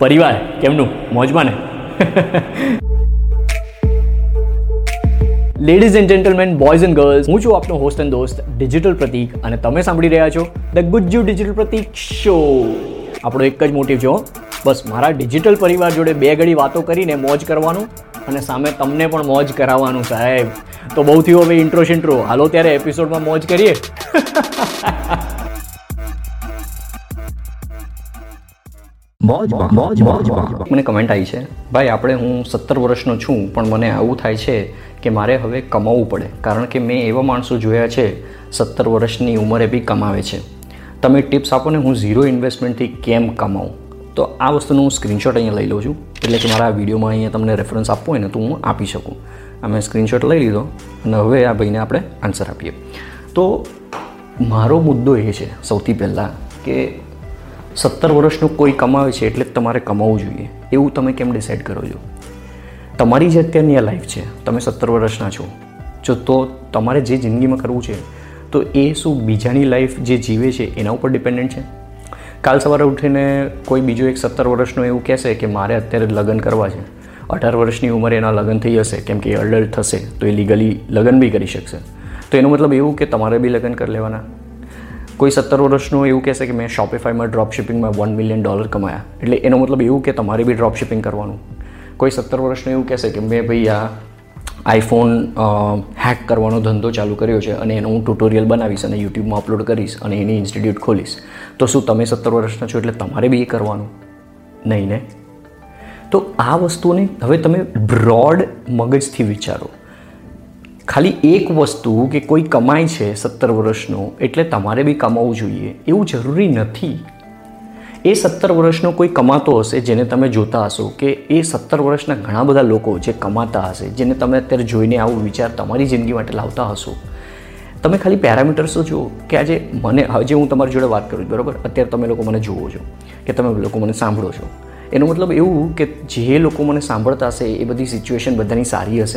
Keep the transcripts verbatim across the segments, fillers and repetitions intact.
પરિવાર કેમનું મોજમાં ને? Ladies and gentlemen, boys and girls, હું છું આપનો હોસ્ટ એન્ડ દોસ્ત ડિજિટલ પ્રતીક અને તમે સાંભળી રહ્યા છો the Gujju digital Pratik show. આપણો એક જ મોટિવ છે, બસ મારા ડિજિટલ પરિવાર જોડે બે ઘડી વાતો કરીને મોજ કરવાનું અને સામે તમને પણ મોજ કરાવવાનું સાહેબ. તો બહુ થયું હવે ઇન્ટ્રો શિન્ટ્રો, હાલો ત્યારે એપિસોડમાં મોજ કરીએ. મને કમેન્ટ આવી છે, ભાઈ આપણે હું સત્તર વર્ષનો છું પણ મને આવું થાય છે કે મારે હવે કમાવવું પડે, કારણ કે મેં એવા માણસો જોયા છે સત્તર વર્ષની ઉંમરે બી કમાવે છે. તમે ટિપ્સ આપો ને, હું ઝીરો ઇન્વેસ્ટમેન્ટથી કેમ કમાઉં. તો આ વસ્તુનું હું સ્ક્રીનશોટ અહીંયા લઈ લઉં છું, એટલે કે મારા આ વિડીયોમાં અહીંયા તમને રેફરન્સ આપવો હોય ને તો હું આપી શકું. આ મેં સ્ક્રીનશોટ લઈ લીધો અને હવે આ ભાઈને આપણે આન્સર આપીએ. તો મારો મુદ્દો એ છે સૌથી પહેલાં કે સત્તર વર્ષનું કોઈ કમાવે છે એટલે તમારે કમાવવું જોઈએ એવું તમે કેમ ડિસાઇડ કરો છો? તમારી જે અત્યારની આ લાઈફ છે, તમે સત્તર વર્ષના છો જો તો તમારે જે જિંદગીમાં કરવું છે તો એ શું બીજાની લાઈફ જે જીવે છે એના ઉપર ડિપેન્ડન્ટ છે? કાલ સવારે ઉઠીને કોઈ બીજો એક સત્તર વર્ષનો એવું કહેશે કે મારે અત્યારે લગ્ન કરવા છે, અઢાર વર્ષની ઉંમરે એના લગ્ન થઈ હશે કેમ કે એ અડલ્ટ થશે તો એ લીગલી લગ્ન બી કરી શકશે, તો એનો મતલબ એવું કે તમારે બી લગ્ન કરી લેવાના. કોઈ સત્તર વર્ષનું એવું કહેશે કે મેં શોપિફાઈમાં ડ્રોપ શિપિંગમાં વન મિલિયન ડોલર કમાયા, એટલે એનો મતલબ એવું કે તમારે બી ડ્રોપ શિપિંગ કરવાનું. કોઈ સત્તર વર્ષનું એવું કહેશે કે મેં ભાઈ આ આઈફોન હેક કરવાનો ધંધો ચાલુ કર્યો છે અને એનો હું ટ્યુટોરિયલ બનાવીશ અને યુટ્યુબમાં અપલોડ કરીશ અને એની ઇન્સ્ટિટ્યૂટ ખોલીશ, તો શું તમે સત્તર વર્ષના છો એટલે તમારે બી એ કરવાનું? નહીં ને. તો આ વસ્તુને હવે તમે બ્રોડ મગજથી વિચારો. ખાલી એક વસ્તુ કે કોઈ કમાય છે સત્તર વર્ષનો એટલે તમારે બી કમાવવું જોઈએ એવું જરૂરી નથી. એ સત્તર વર્ષનો કોઈ કમાતો હશે જેને તમે જોતા હશો કે એ સત્તર વર્ષના ઘણા બધા લોકો જે કમાતા હશે, જેને તમે અત્યારે જોઈને આવું વિચાર તમારી જિંદગી માટે લાવતા હશો. તમે ખાલી પેરામીટર્સ તો જુઓ કે આજે મને હજી હું તમારી જોડે વાત કરું બરાબર, અત્યારે તમે લોકો મને જુઓ છો કે તમે લોકો મને સાંભળો છો, એનો મતલબ એવું કે જે લોકો મને સાંભળતા હશે એ બધી સિચ્યુએશન બધાની સારી હશે,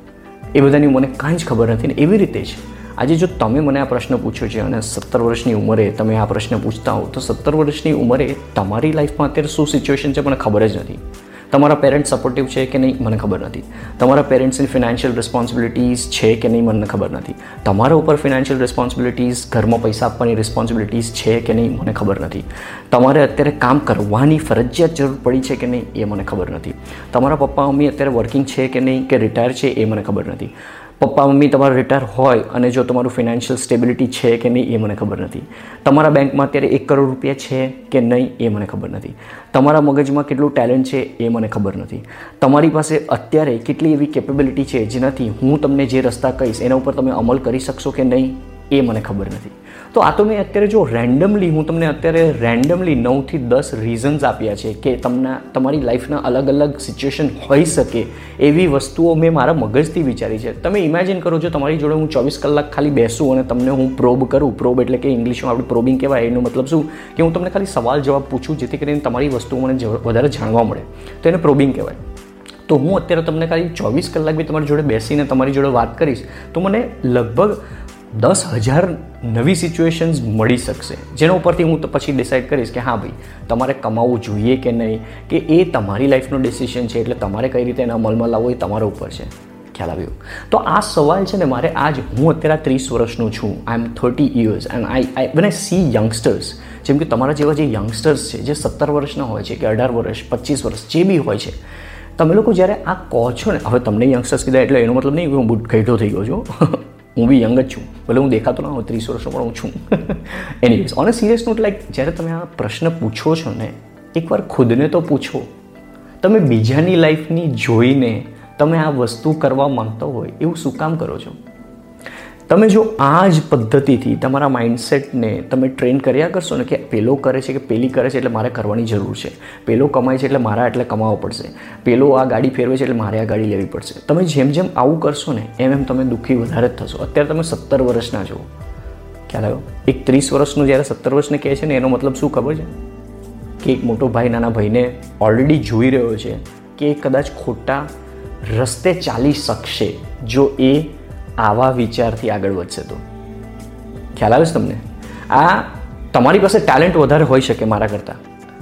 એ બધાની મને કાંઈ જ ખબર નથી. ને એવી રીતે જ આજે જો તમે મને આ પ્રશ્ન પૂછ્યો છે અને સત્તર વર્ષની ઉંમરે તમે આ પ્રશ્ન પૂછતા હો તો સત્તર વર્ષની ઉંમરે તમારી લાઈફમાં અત્યારે શું સિચ્યુએશન છે મને ખબર જ નથી. તમારા પેરેન્ટ્સ સપોર્ટિવ છે કે નહીં મને ખબર નથી. તમારા પેરેન્ટ્સની ફિનાન્શિયલ રિસ્પોન્સિબિલિટીઝ છે કે નહીં મને ખબર નથી. તમારા ઉપર ફિનાન્શિયલ રિસ્પોન્સિબિલિટીઝ, ઘરમાં પૈસા આપવાની રિસ્પોન્સિબિલિટીઝ છે કે નહીં મને ખબર નથી. તમારે અત્યારે કામ કરવાની ફરજિયાત જરૂર પડી છે કે નહીં એ મને ખબર નથી. તમારા પપ્પા મમ્મી અત્યારે વર્કિંગ છે કે નહીં કે રિટાયર છે એ મને ખબર નથી. પપ્પા મમ્મી તમારા રિટાયર હોય અને જો તમારું ફિનાન્શિયલ સ્ટેબિલિટી છે કે નહીં એ મને ખબર નથી. તમારા બેંકમાં અત્યારે એક કરોડ રૂપિયા છે કે નહીં એ મને ખબર નથી. તમારા મગજમાં કેટલું ટેલેન્ટ છે એ મને ખબર નથી. તમારી પાસે અત્યારે કેટલી એવી કેપેબિલિટી છે જેનાથી હું તમને જે રસ્તા કહીશ એના ઉપર તમે અમલ કરી શકશો કે નહીં એ મને ખબર નથી. તો આ તો મેં અત્યારે જો રેન્ડમલી હું તમને અત્યારે રેન્ડમલી નવથી દસ રીઝન્સ આપ્યા છે કે તમને તમારી લાઈફના અલગ અલગ સિચ્યુએશન હોઈ શકે એવી વસ્તુઓ મેં મારા મગજથી વિચારી છે. તમે ઇમેજિન કરો છો તમારી જોડે હું ચોવીસ કલાક ખાલી બેસું અને તમને હું પ્રોબ કરું. પ્રોબ એટલે કે ઇંગ્લિશમાં આપણે પ્રોબિંગ કહેવાય. એનો મતલબ શું કે હું તમને ખાલી સવાલ જવાબ પૂછું જેથી કરીને તમારી વસ્તુઓ મને વધારે જાણવા મળે, તો એને પ્રોબિંગ કહેવાય. તો હું અત્યારે તમને ખાલી ચોવીસ કલાક બી તમારી જોડે બેસીને તમારી જોડે વાત કરીશ તો મને લગભગ દસ હજાર નવી સિચ્યુએશન્સ મળી શકશે, જેના ઉપરથી હું તો પછી ડિસાઇડ કરીશ કે હા ભાઈ તમારે કમાવવું જોઈએ કે નહીં, કે એ તમારી લાઈફનો ડિસિઝન છે એટલે તમારે કઈ રીતે એના અમલમાં લાવવો એ તમારા ઉપર છે. ખ્યાલ આવ્યો? તો આ સવાલ છે ને મારે આજ હું અત્યારે ત્રીસ વર્ષનું છું, I am thirty years and I I when I see youngsters, જેમ કે તમારા જેવા જે યંગસ્ટર્સ છે જે સત્તર વર્ષના હોય છે કે અઢાર વર્ષ પચીસ વર્ષ જે બી હોય છે, તમે લોકો જ્યારે આ કહો છો ને, હવે તમને યંગસ્ટર્સ કીધા એટલે એનો મતલબ નહીં કે હું બુટ ગઈઢો થઈ ગયો છું. હું બી યંગ જ છું, ભલે હું દેખાતો ના હું ત્રીસ વર્ષનો પણ હું છું. Anyways, on a serious note, like જ્યારે તમે આ પ્રશ્ન પૂછો છો ને એકવાર ખુદને તો પૂછો, તમે બીજાની લાઈફની જોઈને તમે આ વસ્તુ કરવા માંગતા હોય એવું શું કામ કરો છો? તમે જો આ જ પદ્ધતિથી તમારા માઇન્ડસેટને તમે ટ્રેન કર્યા કરશો ને કે પેલો કરે છે કે પેલી કરે છે એટલે મારે કરવાની જરૂર છે, પેલો કમાય છે એટલે મારા એટલે કમાવવો પડશે, પેલો આ ગાડી ફેરવે છે એટલે મારે આ ગાડી લેવી પડશે, તમે જેમ જેમ આવું કરશો ને એમ એમ તમે દુઃખી વધારે જ થશો. અત્યારે તમે સત્તર વર્ષના છો, ખ્યાલ આવ્યો? એક ત્રીસ વર્ષનું જ્યારે સત્તર વર્ષને કહે છે ને એનો મતલબ શું ખબર છે? કે એક મોટો ભાઈ નાના ભાઈને ઓલરેડી જોઈ રહ્યો છે કે એ કદાચ ખોટા રસ્તે ચાલી શકશે જો એ આવા વિચારથી આગળ વધશે તો. ખ્યાલ આવે છે તમને? આ તમારી પાસે ટેલેન્ટ વધારે હોઈ શકે મારા કરતાં,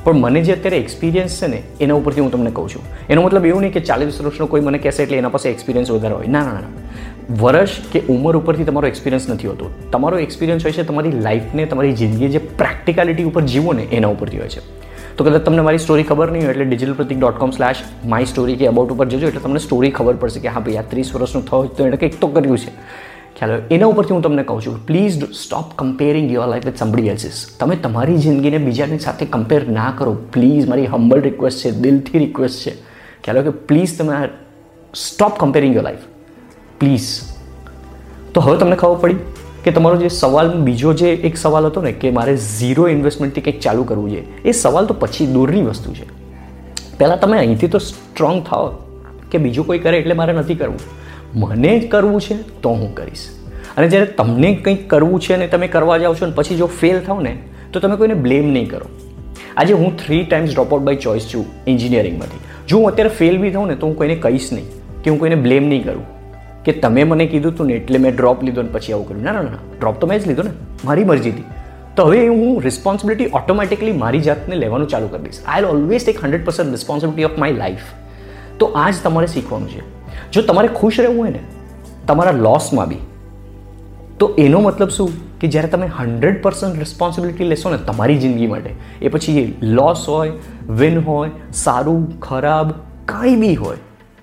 પણ મને જે અત્યારે એક્સપિરિયન્સ છે ને એના ઉપરથી હું તમને કહું છું. એનો મતલબ એવું નહીં કે ચાલીસ વર્ષનો કોઈ મને કહેશે એટલે એના પાસે એક્સપિરિયન્સ વધારે હોય. ના ના ના વર્ષ કે ઉંમર ઉપરથી તમારો એક્સપિરિયન્સ નથી હોતો. તમારો એક્સપિરિયન્સ હોય છે તમારી લાઈફને, તમારી જિંદગી જે પ્રેક્ટિકાલિટી ઉપર જીવો ને એના ઉપરથી હોય છે. તો કદાચ તમને મારી સ્ટોરી ખબર નહીં હોય એટલે digital Pratik dot com slash my story કે અબાઉટ ઉપર જજો એટલે તમને સ્ટોરી ખબર પડશે કે હા ભાઈ આ ત્રીસ વર્ષનું થયું તો એણે કંઈક તો કર્યું છે. ખ્યાલ આવે? એના ઉપરથી હું તમને કહું છું please stop comparing your life with somebody else's. તમે તમારી જિંદગીને બીજાની સાથે કમ્પેર ના કરો પ્લીઝ. મારી હમ્બલ રિક્વેસ્ટ છે, દિલથી રિક્વેસ્ટ છે. ખ્યાલ આવે કે પ્લીઝ તમે stop comparing your life please. તો હવે તમને ખબર પડી કે તમારો જે સવાલ બીજો જે એક સવાલ હતો ને કે મારે ઝીરો ઇન્વેસ્ટમેન્ટથી કંઈક ચાલુ કરવું છે, એ સવાલ તો પછી દૂરની વસ્તુ છે. પહેલાં તમે અહીંથી તો સ્ટ્રોંગ થાઓ કે બીજું કોઈ કરે એટલે મારે નથી કરવું, મને જ કરવું છે તો હું કરીશ. અને જ્યારે તમને કંઈક કરવું છે અને તમે કરવા જાઓ છો ને પછી જો ફેલ થાવ ને તો તમે કોઈને બ્લેમ નહીં કરો. આજે હું three times drop out by choice છું એન્જિનિયરિંગમાંથી. જો હું અત્યારે ફેલ બી થાઉં ને તો હું કોઈને કહીશ નહીં કે હું કોઈને બ્લેમ નહીં કરું કે તમે મને કીધું હતું ને એટલે મેં ડ્રોપ લીધો ને પછી આવું કર્યું. ના ના ના ડ્રોપ તો મેં જ લીધો ને, મારી મરજીથી. તો હવે હું રિસ્પોન્સિબિલિટી ઓટોમેટિકલી મારી જાતને લેવાનું ચાલુ કરી દઈશ. I will always take hundred percent responsibility of my life. તો આ જ તમારે શીખવાનું છે. જો તમારે ખુશ રહેવું હોય ને તમારા લોસમાં બી, તો એનો મતલબ શું કે જ્યારે તમે હંડ્રેડ પર્સન્ટ રિસ્પોન્સિબિલિટી લેશો ને તમારી જિંદગી માટે, એ પછી એ લોસ હોય, વિન હોય, સારું ખરાબ કાંઈ બી હોય,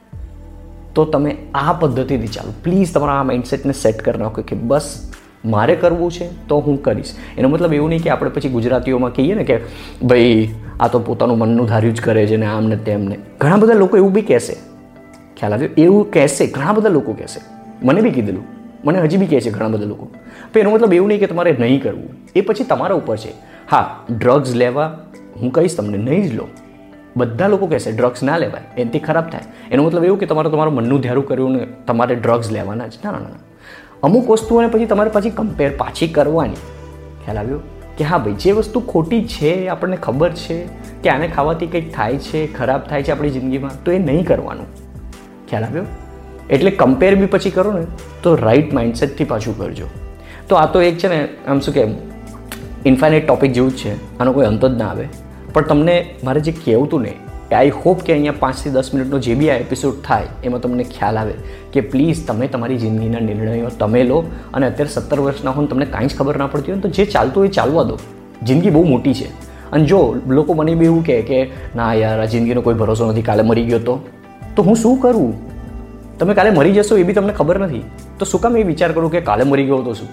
તો તમે આ પદ્ધતિથી ચાલો. પ્લીઝ તમારા આ માઇન્ડસેટને સેટ કરી નાખો કે બસ મારે કરવું છે તો હું કરીશ. એનો મતલબ એવું નહીં કે આપણે પછી ગુજરાતીઓમાં કહીએ ને કે ભાઈ આ તો પોતાનું મનનું ધાર્યું જ કરે છે ને આમ ને તેમ ને. ઘણા બધા લોકો એવું બી કહેશે, ખ્યાલ આવ્યો? એવું કહેશે, ઘણા બધા લોકો કહેશે. મને બી કીધેલું, મને હજી બી કહે છે ઘણા બધા લોકો. પણ એનો મતલબ એવું નહીં કે તમારે નહીં કરવું, એ પછી તમારા ઉપર છે. હા, ડ્રગ્સ લેવા હું કહીશ તમને નહીં જ લો. બધા લોકો કહેશે ડ્રગ્સ ના લેવાય, એનાથી ખરાબ થાય. એનો મતલબ એવું કે તમારે તમારું મનનું ધ્યારું કર્યું ને તમારે ડ્રગ્સ લેવાના જ. ના ના ના અમુક વસ્તુઓને પછી તમારે પાછી કમ્પેર પાછી કરવાની. ખ્યાલ આવ્યો કે હા ભાઈ જે વસ્તુ ખોટી છે આપણને ખબર છે કે આને ખાવાથી કંઈક થાય છે, ખરાબ થાય છે આપણી જિંદગીમાં, તો એ નહીં કરવાનું. ખ્યાલ આવ્યો? એટલે કમ્પેર બી પછી કરો ને તો રાઈટ માઇન્ડસેટથી પાછું કરજો. તો આ તો એક છે ને આમ શું કે ઇન્ફાઇનાઇટ ટોપિક જેવું જ છે, આનો કોઈ અંત જ ના આવે. પણ તમને મારે જે કહેવું હતું ને કે આઈ હોપ કે અહીંયા પાંચથી દસ મિનિટનો જે બી આ એપિસોડ થાય એમાં તમને ખ્યાલ આવે કે પ્લીઝ તમે તમારી જિંદગીના નિર્ણયો તમે લો. અને અત્યારે સત્તર વર્ષના હોય તમને કાંઈ જ ખબર ના પડતી હોય તો જે ચાલતું હોય ચાલવા દો. જિંદગી બહુ મોટી છે. અને જો લોકો મને બી એવું કહે કે ના યાર આ જિંદગીનો કોઈ ભરોસો નથી, કાલે મરી ગયો તો તો હું શું કરું? તમે કાલે મરી જશો એ બી તમને ખબર નથી, તો શું કામ એ વિચાર કરું કે કાલે મરી ગયો તો શું?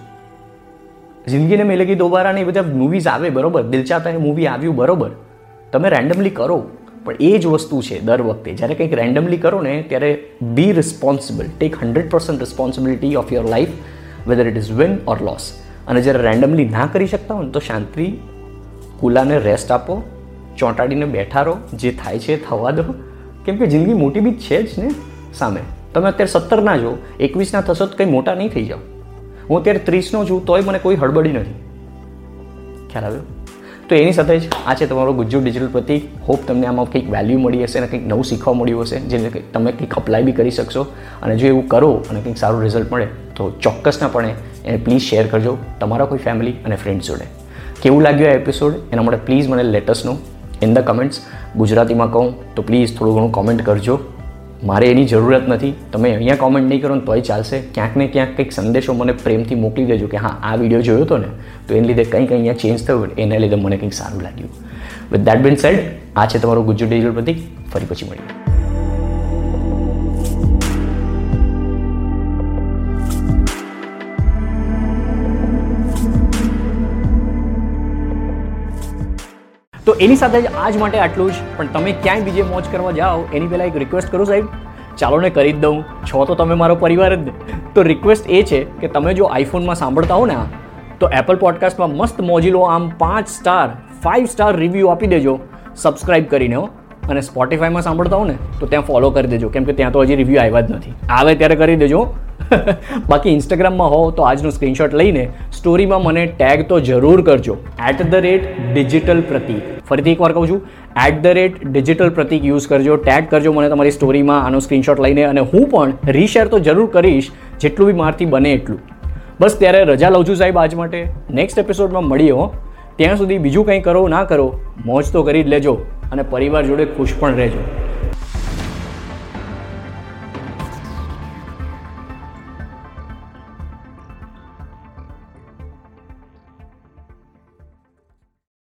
જિંદગીને મિલેગી દોબારા ને એ બધા મૂવીઝ આવે બરોબર, દિલ ચાહતા હૈ મૂવી આવ્યું બરોબર, તમે રેન્ડમલી કરો. પણ એ જ વસ્તુ છે દર વખતે જ્યારે કંઈક રેન્ડમલી કરો ને ત્યારે be responsible, take hundred percent responsibility of your life whether it is win or loss. અને જ્યારે રેન્ડમલી ના કરી શકતા હોય ને તો શાંતિ કુલાને રેસ્ટ આપો, ચોંટાડીને બેઠા રહો, જે થાય છે થવા દો. કેમ કે જિંદગી મોટી બી છે જ ને સામે. તમે અત્યારે સત્તર ના જો, એકવીસના થશો તો કંઈ મોટા નહીં થઈ જાઓ. હું અત્યારે ત્રીસનો છું તોય મને કોઈ હળબડી નથી. ખ્યાલ આવ્યો? તો એની સાથે જ આ છે તમારો ગુજ્જુ ડિજિટલ પ્રતિક. હોપ તમને આમાં કંઈક વેલ્યુ મળી હશે અને કંઈક નવું શીખવા મળ્યું હશે જેને તમે કંઈક અપ્લાય બી કરી શકશો. અને જો એવું કરો અને કંઈક સારું રિઝલ્ટ મળે તો ચોક્કસનાપણે એને પ્લીઝ શેર કરજો તમારા કોઈ ફેમિલી અને ફ્રેન્ડ્સ જોડે. કેવું લાગ્યું આ એપિસોડ એના માટે પ્લીઝ મને let us know in the comments. ગુજરાતીમાં કહું તો પ્લીઝ થોડું ઘણું કોમેન્ટ કરજો. મારે એની જરૂરત નથી, તમે અહીંયા કોમેન્ટ નહીં કરો ને તોય ચાલશે. ક્યાંક ને ક્યાંક કંઈક સંદેશો મને પ્રેમથી મોકલી દેજો કે હા આ વિડીયો જોયો હતો ને તો એને લીધે કંઈક અહીંયા ચેન્જ થયું, એના લીધે મને કંઈક સારું લાગ્યું. વિથ દેટ બીન સેડ, આ છે તમારું ગુજ્જુ ડિજિટલ પ્રતિક. ફરી પછી મળીએ. તો એની સાથે જ આજ માટે આટલું જ. પણ તમે ક્યાંય બીજે મોજ કરવા જાઓ એની પહેલાં એક રિક્વેસ્ટ કરું સાહેબ, ચાલો ને કરી જ દઉં. છો તો તમે મારો પરિવાર જ ને. તો રિક્વેસ્ટ એ છે કે તમે જો આઈફોનમાં સાંભળતા હો ને આ તો એપલ પોડકાસ્ટમાં મસ્ત મોજીલો આમ પાંચ સ્ટાર ફાઇવ સ્ટાર રિવ્યૂ આપી દેજો સબસ્ક્રાઇબ કરીને હો. અને સ્પોટિફાઈમાં સાંભળતા હો ને તો ત્યાં ફોલો કરી દેજો, કેમ કે ત્યાં તો હજી રિવ્યૂ આવ્યા જ નથી. આવે ત્યારે કરી દેજો. બાકી ઇન્સ્ટાગ્રામમાં હો તો આજનો સ્ક્રીનશોટ લઈને સ્ટોરીમાં મને ટેગ તો જરૂર કરજો, at the rate digital Pratik. ફરીથી એકવાર કહું છું, at the rate digital Pratik use કરજો, ટેગ કરજો મને તમારી સ્ટોરીમાં આનો સ્ક્રીનશોટ લઈને. અને હું પણ રીશેર તો જરૂર કરીશ જેટલું બી મારથી બને એટલું. બસ ત્યારે રજા લઉં છું સાહેબ આજ માટે. નેક્સ્ટ એપિસોડમાં મળીએ હો. ત્યાં સુધી બીજું કંઈ કરો ના કરો, મોજ તો કરી જ લેજો અને પરિવાર જોડે ખુશ પણ રહેજો.